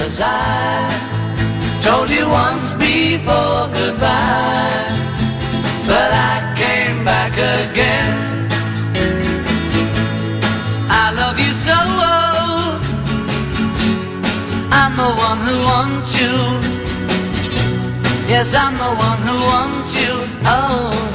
'cause I told you once before goodbye, but I came back again. I love you so, I'm the one who wants you. Yes, I'm the one who wants you. Oh,